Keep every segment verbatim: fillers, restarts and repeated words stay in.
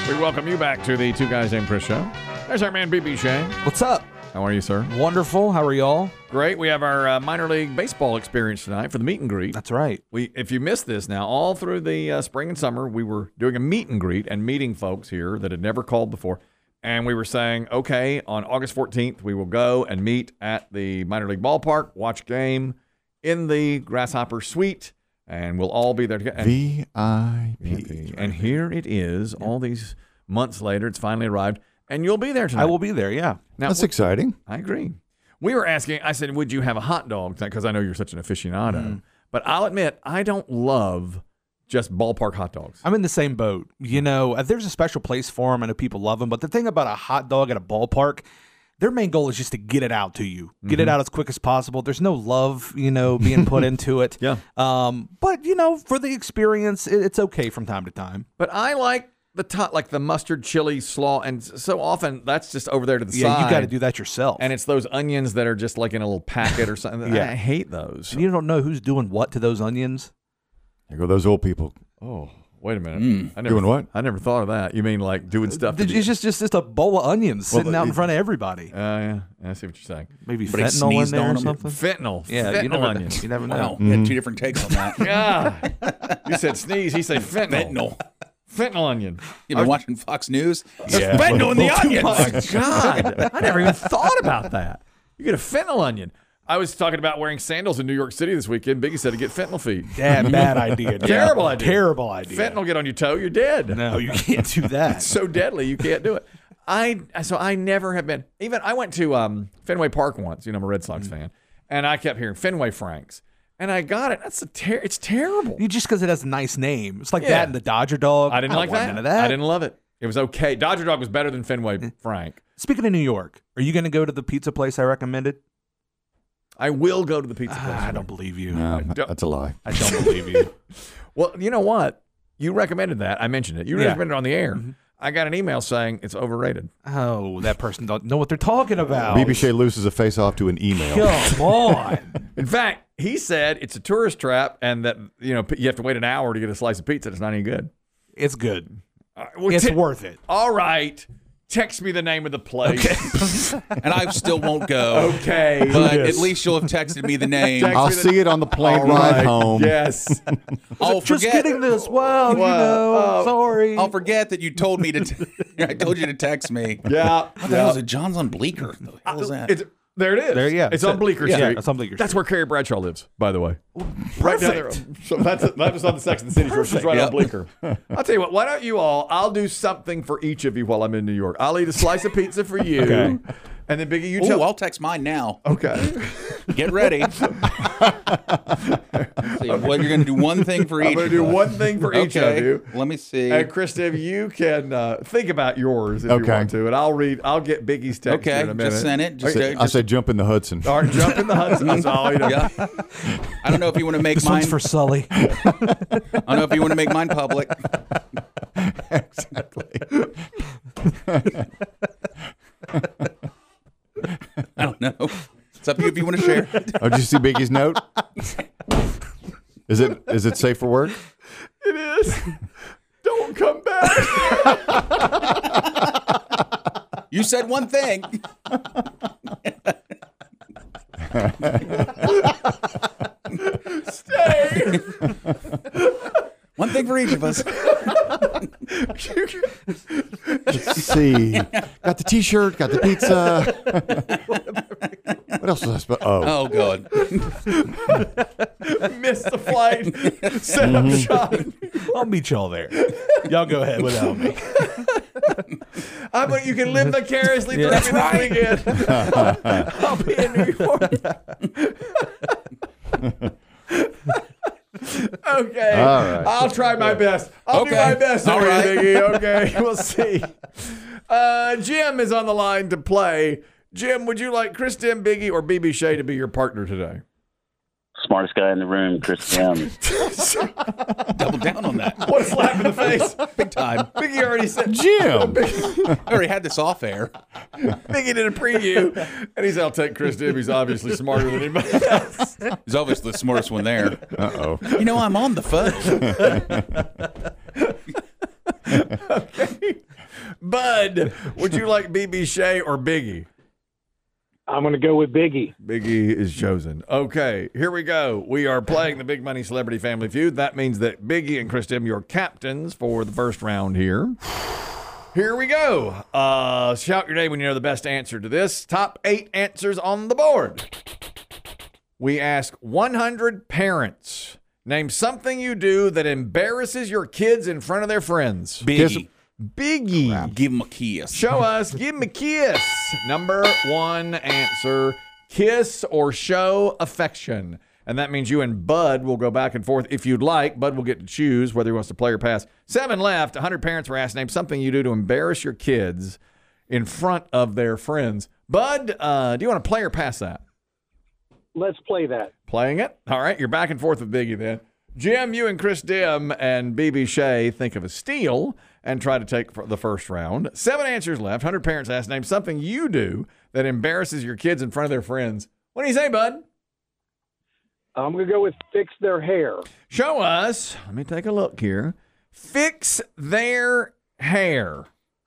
We welcome you back to the Two Guys Named Chris show. There's our man, B B Shea. What's up? How are you, sir? Wonderful. How are y'all? Great. We have our uh, minor league baseball experience tonight for the meet and greet. That's right. We, if you missed this now, all through the uh, spring and summer, we were doing a meet and greet and meeting folks here that had never called before. And we were saying, okay, on August fourteenth, we will go and meet at the minor league ballpark, watch a game in the Grasshopper Suite, and we'll all be there together. V I P. And here it is, all these months later, it's finally arrived, and you'll be there tonight. I will be there, yeah. Now, That's exciting. I agree. We were asking, I said, would you have a hot dog? Because I know you're such an aficionado. Mm. But I'll admit, I don't love just ballpark hot dogs. I'm in the same boat. You know, there's a special place for them. I know people love them. But the thing about a hot dog at a ballpark, their main goal is just to get it out to you. Get Mm-hmm. it out as quick as possible. There's no love, you know, being put into it. Yeah. Um, but, you know, for the experience, it, it's okay from time to time. But I like the top, like the mustard, chili, slaw, and so often that's just over there to the Yeah, side. you got to do that yourself. And it's those onions that are just like in a little packet or something. Yeah. I hate those. And you don't know who's doing what to those onions. Here go those old people. Oh, wait a minute. Mm. I never, Doing what? I never thought of that. You mean like doing stuff to It's the- just, just just a bowl of onions Well, sitting out in it- front of everybody. Uh, yeah, I see what you're saying. Maybe Somebody fentanyl in sneezed there on or 'em. something. Fentanyl. Yeah, Fentanyl you never, onions. you never know. Wow, we had two different takes on that. Yeah. You said sneeze. He said fentanyl. Fentanyl. Fentanyl onion. You've been watching Fox News? There's Yeah. fentanyl in the onions. Oh, my God. I never even thought about that. You get a fentanyl onion. I was talking about wearing sandals in New York City this weekend. Biggie said to get fentanyl feet. Bad, bad idea. dude. Terrible idea. Terrible idea. Fentanyl get on your toe, you're dead. No, you can't do that. It's so deadly, you can't do it. I So I never have been. Even I went to um, Fenway Park once. You know, I'm a Red Sox Mm. fan. And I kept hearing Fenway Franks. And I got it. That's a ter- It's terrible. You just because it has a nice name. It's like Yeah. that and the Dodger dog. I didn't don't like want that. None of that. I didn't love it. It was okay. Dodger Dog was better than Fenway Frank. Speaking of New York, are you going to go to the pizza place I recommended? I will go to the pizza place. Ah, I don't believe you. No, don't- that's a lie. I don't believe you. Well, you know what? You recommended that. I mentioned it. You Yeah. recommended it on the air. I got an email saying it's overrated. Oh, that person don't know what they're talking about. B B Shea loses a face off to an email. Come on. In fact, he said it's a tourist trap and that you know you have to wait an hour to get a slice of pizza. It's not any good. It's good. Uh, well, It's te- worth it. All right. Text me the name of the place. And I still won't go. Okay. But Yes. at least you'll have texted me the name. Text- I'll me the- see it on the plane All ride right. home. Yes. I'll Just forget. getting this. Well, you Well, know, oh. sorry. I'll forget that you told me to. T- I told you to text me. Yeah. What the hell is it? John's on Bleecker. The hell is that? It's, there it is. There, yeah. It's on Bleecker Yeah, Street. it's on Bleecker That's Street. where Carrie Bradshaw lives, by the way. Right down there. So that's that was on the Sex and the City show. She's right Yep. on Bleecker. I'll tell you what. Why don't you all? I'll do something for each of you while I'm in New York. I'll eat a slice of pizza for you, Okay. and then Biggie, you Oh, tell. I'll text mine now. Okay. Get ready. See, well, you're going to do one thing for each. I'm going to do of us. one thing for each Okay. of you. Let me see. And Kristen, you can uh, think about yours if Okay. you want to, and I'll read. I'll get Biggie's text here Okay, in a minute. just send it. Just, I uh, just say jump in the Hudson. All right, jump in the Hudson. That's all you know. yeah. I don't know if you want to make This mine. one's for Sully. I don't know if you want to make mine public. Exactly. I don't know. It's up to you if you want to share. Oh, did you see Biggie's note? Is it is it safe for work? It is. Don't come back. You said one thing. Stay. One thing for each of us. Let's see. Got the T-shirt. Got the pizza. What else was I supposed? Oh, Oh, God. Missed the flight. Set up shop. I'll meet y'all there. Y'all go ahead without me. How about you can live vicariously through me this weekend? I'll be in New York. Okay. All right. I'll try my best. I'll do Okay. my best All for you, right. Biggie. Okay. We'll see. Uh, Jim is on the line to play. Jim, would you like Kristen, Biggie, or B B Shea to be your partner today? Smartest guy in the room, Chris Sims. Double down on that. What a slap in the face. Big time. Biggie already said, Jim. I already had this off air. Biggie did a preview, and he said, I'll take Chris Dim. He's obviously smarter than anybody else. He's obviously the smartest one there. Uh oh. You know, I'm on the phone. Okay. Bud, would you like B B Shea or Biggie? I'm going to go with Biggie. Biggie is chosen. Okay, here we go. We are playing the Big Money Celebrity Family Feud. That means that Biggie and Chris Dim, your captains for the first round here. Here we go. Uh, shout your name when you know the best answer to this. Top eight answers on the board. We ask one hundred parents, name something you do that embarrasses your kids in front of their friends. Biggie. Biggie. Give him a kiss. Show us. Give him a kiss. Number one answer, kiss or show affection. And that means you and Bud will go back and forth. If you'd like, Bud will get to choose whether he wants to play or pass. Seven left. one hundred parents were asked, name something you do to embarrass your kids in front of their friends. Bud, uh, do you want to play or pass that? Let's play that. Playing it? All right, you're back and forth with Biggie then. Jim, you and Chris Dim and B B Shea think of a steal and try to take the first round. Seven answers left. one hundred parents asked, name something you do that embarrasses your kids in front of their friends. What do you say, Bud? I'm going to go with fix their hair. Show us. Let me take a look here. Fix their hair.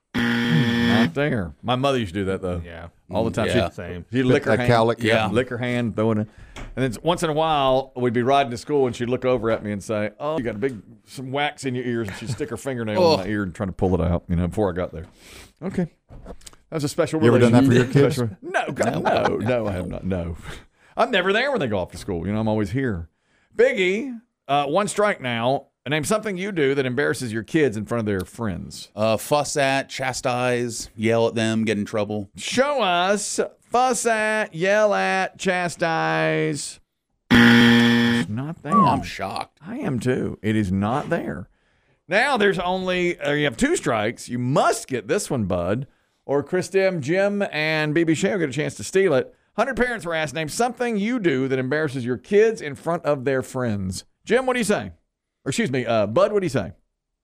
Not there. My mother used to do that, though. Yeah. All the time. Yeah. She'd, Same. she'd lick her That hand. cowlick, Yeah. yeah. Lick her hand, throw it in. And then once in a while, we'd be riding to school, and she'd look over at me and say, oh, you got a big, some wax in your ears, and she'd stick her fingernail Oh. in my ear and try to pull it out, you know, before I got there. Okay. That was a special You ever done that for your relationship. kids? Special- No, God, no, no, I have not. No. I'm never there when they go off to school. You know, I'm always here. Biggie, uh, one strike now. Name something you do that embarrasses your kids in front of their friends. Uh, fuss at, chastise, yell at them, get in trouble. Show us, fuss at, yell at, chastise. It's not there. Oh, I'm shocked. I am too. It is not there. Now there's only, uh, you have two strikes. You must get this one, Bud, or Chris Dim, Jim, and B B Shea will get a chance to steal it. one hundred parents were asked, name something you do that embarrasses your kids in front of their friends. Jim, what do you say? Or excuse me, uh, Bud, what do you say?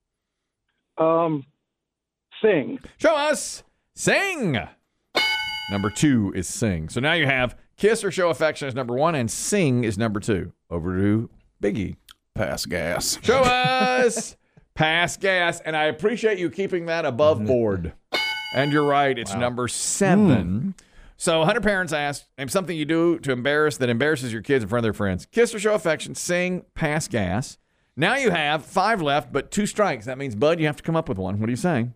Um, sing. Show us. Sing. Number two is sing. So now you have kiss or show affection is number one, and sing is number two. Over to Biggie. Pass gas. Show us. Pass gas. And I appreciate you keeping that above board. And you're right. It's number seven. So one hundred parents asked, name something you do to embarrass that embarrasses your kids in front of their friends. Kiss or show affection, sing, pass gas. Now you have five left, but two strikes. That means, Bud, you have to come up with one. What are you saying?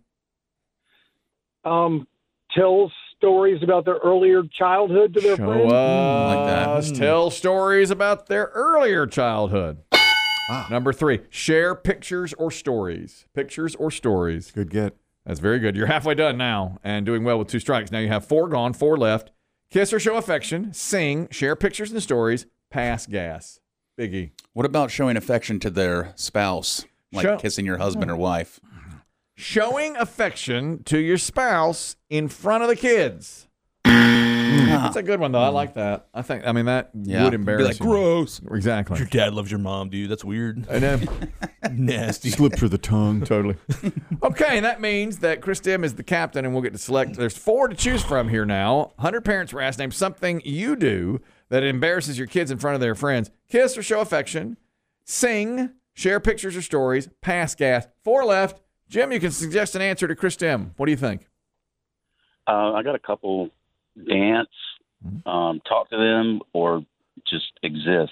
Um, tell stories about their earlier childhood to their Show friends. us. Like that. Tell stories about their earlier childhood. Ah. Number three, share pictures or stories. Pictures or stories. Good get. That's very good. You're halfway done now and doing well with two strikes. Now you have four gone, four left. Kiss or show affection, sing, share pictures and stories, pass gas. Biggie. What about showing affection to their spouse, like Show- kissing your husband or wife? Showing affection to your spouse in front of the kids. That's a good one, though. I like that. I think, I mean, that Yeah. would embarrass Be like, you. gross. Exactly. Your dad loves your mom, dude. That's weird. I know. Nasty. Slip through the tongue. Totally. Okay, that means that Chris Dim is the captain, and we'll get to select. There's four to choose from here now. one hundred parents were asked, name something you do that embarrasses your kids in front of their friends. Kiss or show affection, sing, share pictures or stories, pass gas. Four left. Jim, you can suggest an answer to Chris Dim. What do you think? Uh, I got a couple. Dance, um, talk to them, or just exist.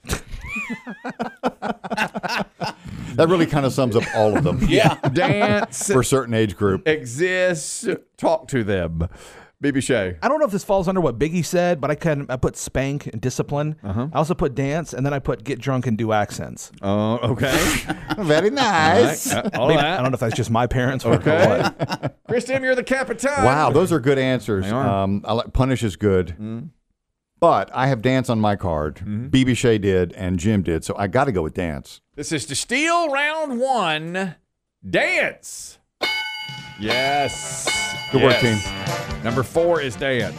That really kind of sums up all of them Yeah. Dance, for a certain age group. exist, talk to them. B B Shea. I don't know if this falls under what Biggie said, but I can I put spank and discipline. I also put dance, and then I put get drunk and do accents. Oh, okay. Very nice. All right. Uh, all I, mean, of I that. don't know if that's just my parents or Okay. what. Chris Dim, you're the captain. Wow, those are good answers. They are. Um, I like punish is good, but I have dance on my card. B B Shea did, and Jim did, so I got to go with dance. This is to steal round one. Dance. Yes. Good work, Yes. Number four is dance.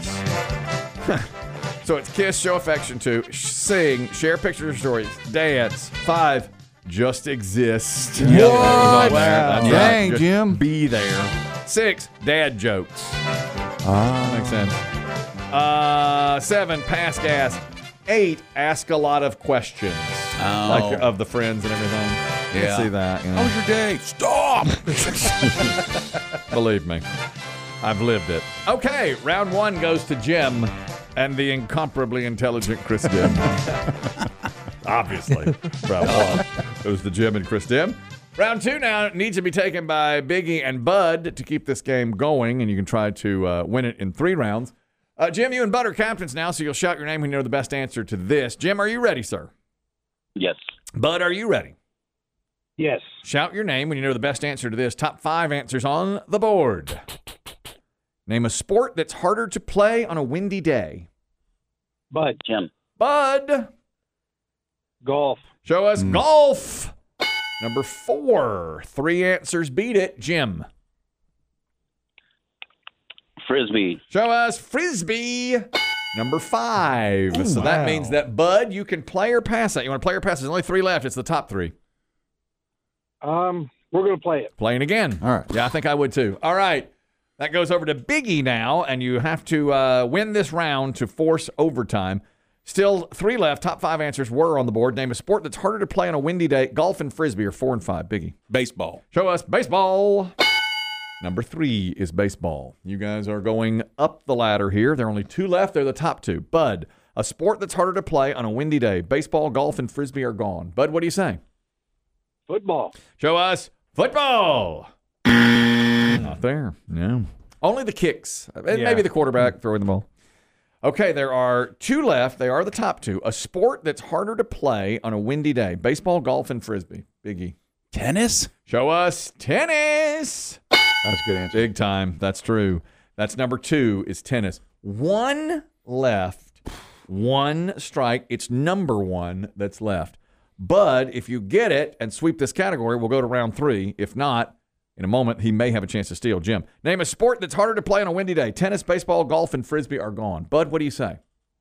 So it's kiss, show affection to, sing, share pictures or stories, dance. Five, just exist. What? That's right. Dang, Just Jim. Be there. Six, dad jokes. Ah. Makes sense. Uh, seven, pass gas. Eight, ask a lot of questions. Oh. Like of the friends and everything. I Yeah. see that. You know. How was your day? Stop. Believe me. I've lived it. Okay, round one goes to Jim and the incomparably intelligent Chris Dim. Obviously. Round one goes to Jim and Chris Dim. Round two now needs to be taken by Biggie and Bud to keep this game going, and you can try to uh, win it in three rounds. Uh, Jim, you and Bud are captains now, so you'll shout your name when you know the best answer to this. Jim, are you ready, sir? Yes. Bud, are you ready? Yes. Shout your name when you know the best answer to this. Top five answers on the board. Name a sport that's harder to play on a windy day. Bud. Jim. Bud. Golf. Show us mm. golf. Number four. Three answers beat it. Jim. Frisbee. Show us frisbee. Number five. Ooh, so wow. that means that, Bud, you can play or pass that. You want to play or pass? There's only three left. It's the top three. Um, we're going to play it. Playing again. All right. Yeah, I think I would too. All right. That goes over to Biggie now, and you have to uh, win this round to force overtime. Still three left. Top five answers were on the board. Name a sport that's harder to play on a windy day. Golf and frisbee are four and five. Biggie. Baseball. Show us baseball. Number three is baseball. You guys are going up the ladder here. There are only two left. They're the top two. Bud, a sport that's harder to play on a windy day. Baseball, golf, and frisbee are gone. Bud, what do you say? Football. Show us football. Not there. No. Only the kicks. And Yeah. maybe the quarterback throwing the ball. Okay, there are two left. They are the top two. A sport that's harder to play on a windy day. Baseball, golf, and frisbee. Biggie. Tennis. Show us tennis. That's a good answer. Big time. That's true. That's number two is tennis. One left. One strike. It's number one that's left. Bud, if you get it and sweep this category, we'll go to round three. If not, in a moment, he may have a chance to steal. Jim, name a sport that's harder to play on a windy day. Tennis, baseball, golf, and frisbee are gone. Bud, what do you say?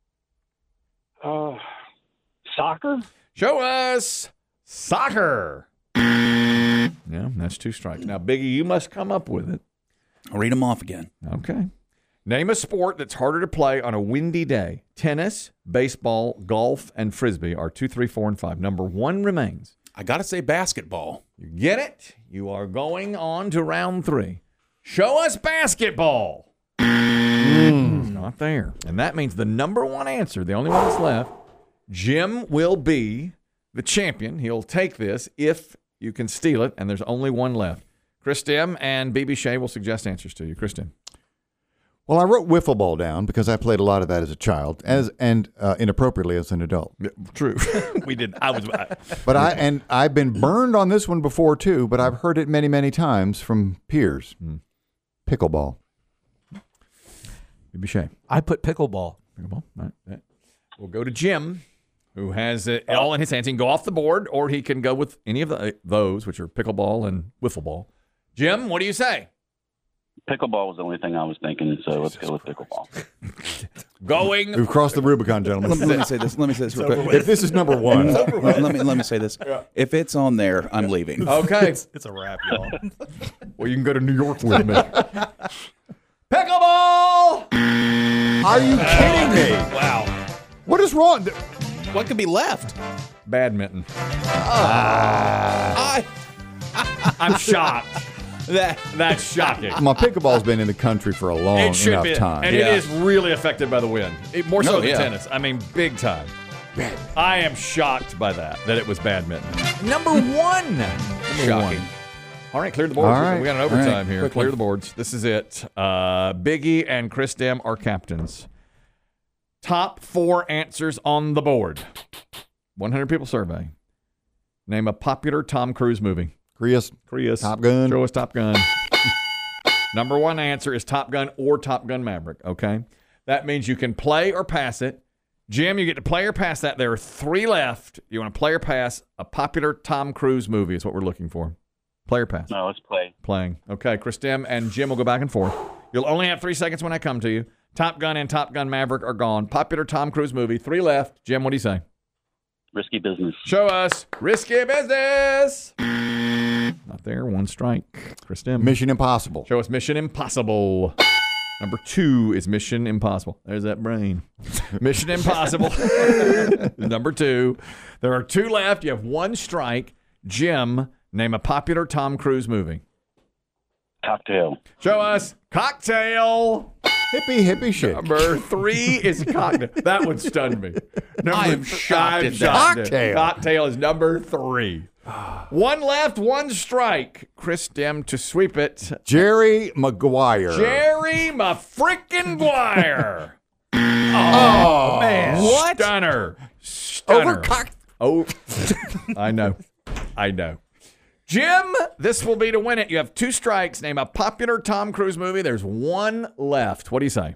Uh, soccer. Show us soccer. Yeah, that's two strikes. Now, Biggie, you must come up with it. I'll read them off again. Okay. Name a sport that's harder to play on a windy day. Tennis, baseball, golf, and frisbee are two, three, four, and five. Number one remains. I got to say basketball. You get it? You are going on to round three. Show us basketball. Mm. It's not there. And that means the number one answer, the only one that's left, Jim will be the champion. He'll take this if you can steal it, and there's only one left. Chris Dim and B B Shea will suggest answers to you. Chris Dim. Well, I wrote wiffle ball down because I played a lot of that as a child, as and uh, inappropriately as an adult. Yeah, true. we did. I was. I, But I and I've been burned on this one before too. But I've heard it many, many times from peers. Hmm. Pickleball. B B Shea. I put pickleball. Pickleball. All right. Yeah. We'll go to Jim, who has it all in his hands. He can go off the board, or he can go with any of the, those, which are pickleball and wiffle ball. Jim, what do you say? Pickleball was the only thing I was thinking, so let's go with pickleball. Going. We've crossed the Rubicon, gentlemen. Let me, let me say this. Let me say this real quick. If this is number one, let, let me let me say this. If it's on there, I'm leaving. Okay. It's, it's a wrap, y'all. Well, you can go to New York with me. Pickleball! are you kidding me? Wow. What is wrong? What could be left? Badminton. I I'm shocked. that That's shocking. My pickleball's been in the country for a long It should enough be. time. And Yeah. it is really affected by the wind. It, more so Oh, than yeah. tennis. I mean, big time. I am shocked by that, that it was badminton. Number one. Number Shocking. one. All right, clear the boards. All right. We got an All overtime right. here. Quick Clear one. the boards. This is it. Uh, Biggie and Chris Dim are captains. Top four answers on the board. one hundred people survey. Name a popular Tom Cruise movie. Chris, Chris. Top Gun. Show us Top Gun. Number one answer is Top Gun or Top Gun Maverick, okay? That means you can play or pass it. Jim, you get to play or pass that. There are three left. You want to play or pass a popular Tom Cruise movie is what we're looking for. Play or pass? No, let's play. Playing. Okay, Chris Dim and Jim will go back and forth. You'll only have three seconds when I come to you. Top Gun and Top Gun Maverick are gone. Popular Tom Cruise movie, three left. Jim, what do you say? Risky business. Show us Risky Business. Not there. One strike. Chris Dim. Mission Impossible. Show us Mission Impossible. Number two is Mission Impossible. There's that brain. Mission Impossible. Number two. There are two left. You have one strike. Jim, name a popular Tom Cruise movie. Cocktail. Show us cocktail. Hippie, hippie shit. Number three is cocktail. That one stunned me. Number I am th- shocked I'm at that. shocked. Cocktail. Cocktail is number three. One left, one strike. Chris Dim to sweep it. Jerry Maguire. Jerry my frickin' Guire. Oh, man. What? Stunner. Stunner. Over cock. Oh, I know. I know. Jim, this will be to win it. You have two strikes. Name a popular Tom Cruise movie. There's one left. What do you say?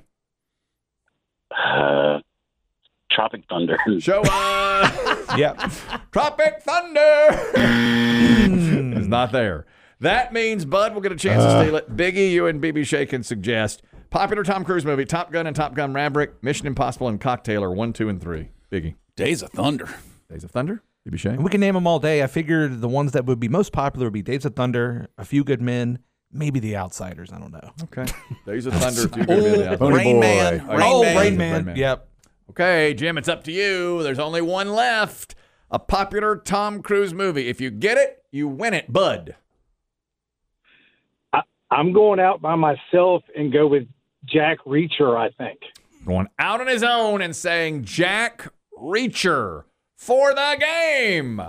Uh, Tropic Thunder. Show us. Yep. Tropic Thunder is not there. That means Bud will get a chance to steal it. Biggie, you and B B Shea can suggest popular Tom Cruise movie: Top Gun and Top Gun Maverick, Mission Impossible, and Cocktail are one, two, and three. Biggie. Days of Thunder. Days of Thunder. B B Shea. We can name them all day. I figured the ones that would be most popular would be Days of Thunder, A Few Good Men, maybe The Outsiders. I don't know. Okay. Days of Thunder. If you're going to be the Pony Rain Boy. Man. Oh, Rain oh, Man. Rain Man. Rain Man. Yep. Okay, Jim, it's up to you. There's only one left. A popular Tom Cruise movie. If you get it, you win it, Bud. I, I'm going out by myself and go with Jack Reacher, I think. Going out on his own and saying Jack Reacher for the game.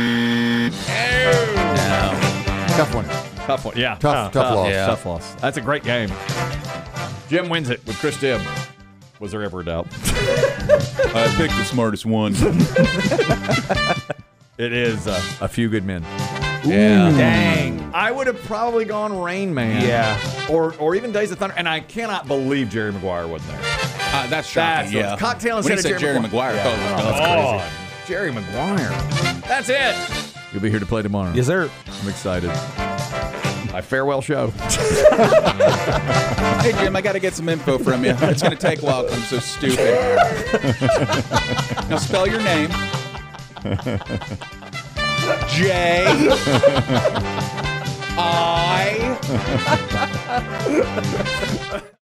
Oh. Tough one. Tough one. Yeah. Tough, tough loss. Yeah. Tough loss. That's a great game. Jim wins it with Chris Dim. Was there ever a doubt? I picked the smartest one. It is uh, A Few Good Men. Yeah. Dang. I would have probably gone Rain Man. Yeah. Or or even Days of Thunder. And I cannot believe Jerry Maguire wasn't there. Uh, that's shocking. That's yeah. what- Cocktail when instead he of said Jerry Jerry Maguire. Maguire. Yeah. Oh, that's crazy. Oh, Jerry Maguire. That's it. You'll be here to play tomorrow. Yes, sir. I'm excited. My farewell show. Hey, Jim, I got to get some info from you. It's going to take a while because I'm so stupid. Now spell your name. J. I.